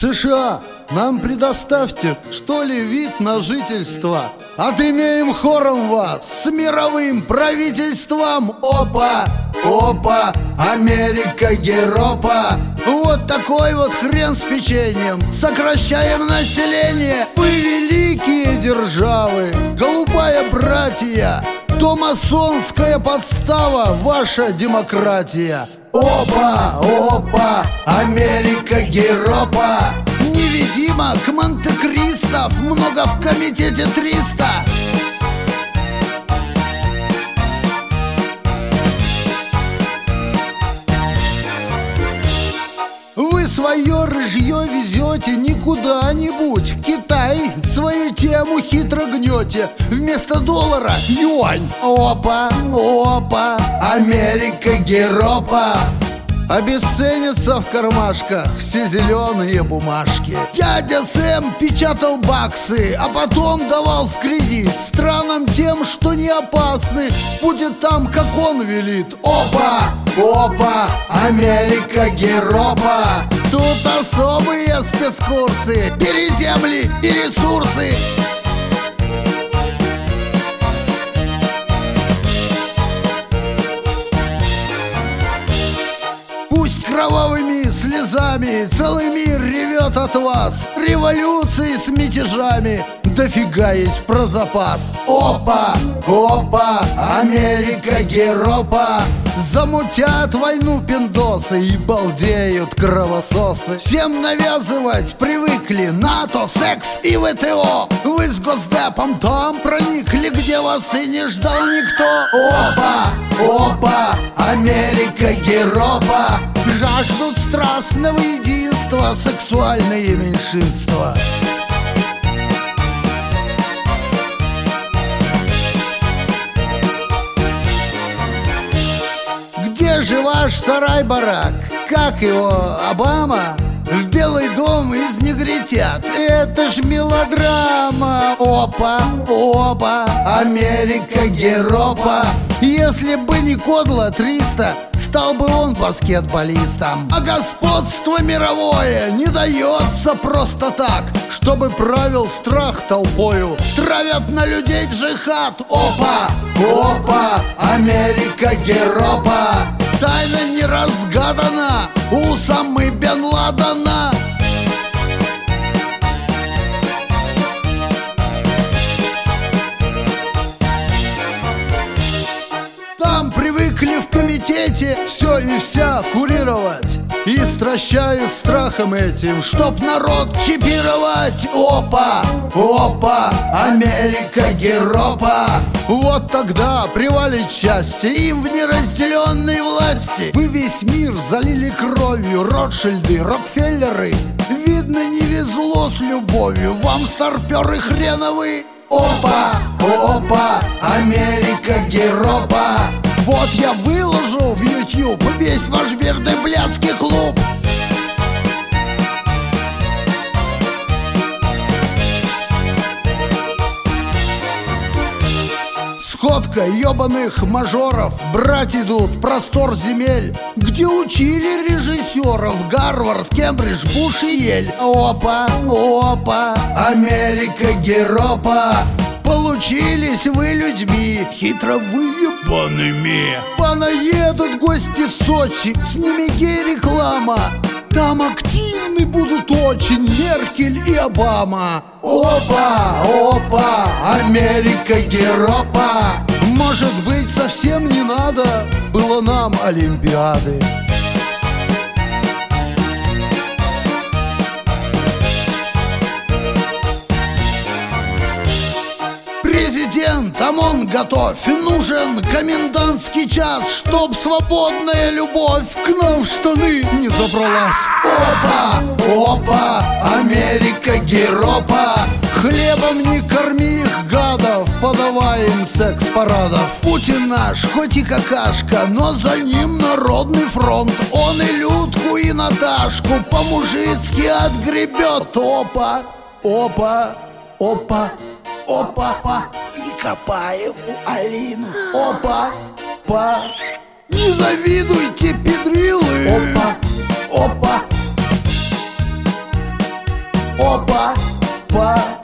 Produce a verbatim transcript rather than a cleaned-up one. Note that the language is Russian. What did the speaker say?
США, нам предоставьте, что ли, вид на жительство. Отымеем хором вас с мировым правительством. Опа, опа, Америка, Геропа. Вот такой вот хрен с печеньем. Сокращаем население. Вы великие державы, голубая братья, то масонская подстава, ваша демократия. Опа, опа, Америка, Геропа. Невидимок, Монте-Кристов, много в комитете триста. Вы свое рыжье везете не куда-нибудь, в Китай свою тему хитро гнете. Вместо доллара юань. Опа, опа, Америка, Геропа. Обесценятся в кармашках все зеленые бумажки. Дядя Сэм печатал баксы, а потом давал в кредит странам тем, что не опасны. Будет там, как он велит. Опа, опа, Америка, Геропа. Тут особые спецкурсы, переземли и ресурсы. Кровавыми слезами целый мир ревет от вас. Революции с мятежами дофига есть про запас. Опа, опа, Америка, Геропа. Замутят войну пиндосы и балдеют кровососы. Всем навязывать привыкли НАТО, секс и ВТО. Вы с Госдепом там проникли, где вас и не ждал никто. Опа, опа, Америка, Геропа. Жаждут страстного единства сексуальные меньшинства. Где же ваш сарай-барак? Как его, Обама? В Белый дом из негритят. Это ж мелодрама. Опа, опа, Америка, Геропа. Если бы не Кодла триста, стал бы он баскетболистом. А господство мировое не дается просто так, чтобы правил страх толпою. Травят на людей джихад. Опа, опа, Америка, Геропа. Тайна не разгадана у Усамы бен Ладена. Там привыкли в комитете все и вся курировать и стращают страхом этим, чтоб народ чипировать. Опа, опа, Америка, Геропа. Вот тогда привалит счастье им в неразделенной власти. Вы весь мир залили кровью, Ротшильды, Рокфеллеры. Видно, не везло с любовью вам, старперы хреновы. Опа, опа, Америка, Геропа. Вот я выложу в YouTube весь ваш бердыблядский клуб. Сходка ёбаных мажоров. Брать идут простор земель, где учили режиссеров Гарвард, Кембридж, Буш и Ель. Опа, опа, Америка, Геропа. Получились вы людьми хитро выебанными. Понаедут гости в Сочи, с ними гей-реклама. Там активны будут очень Меркель и Обама. Опа, опа, Америка, Геропа. Может быть, совсем не надо было нам Олимпиады. Президент, ОМОН готовь. Нужен комендантский час, чтоб свободная любовь к нам в штаны не забралась. Опа, опа, Америка, Геропа. Хлебом не корми их, гадов, подавай им секс-парадов. Путин наш, хоть и какашка, но за ним народный фронт. Он и Людку, и Наташку по-мужицки отгребет. Опа, опа, опа, опа, и Копаеву Алину. Опа, па. Не завидуйте, педрилы. Опа, опа. опа, па.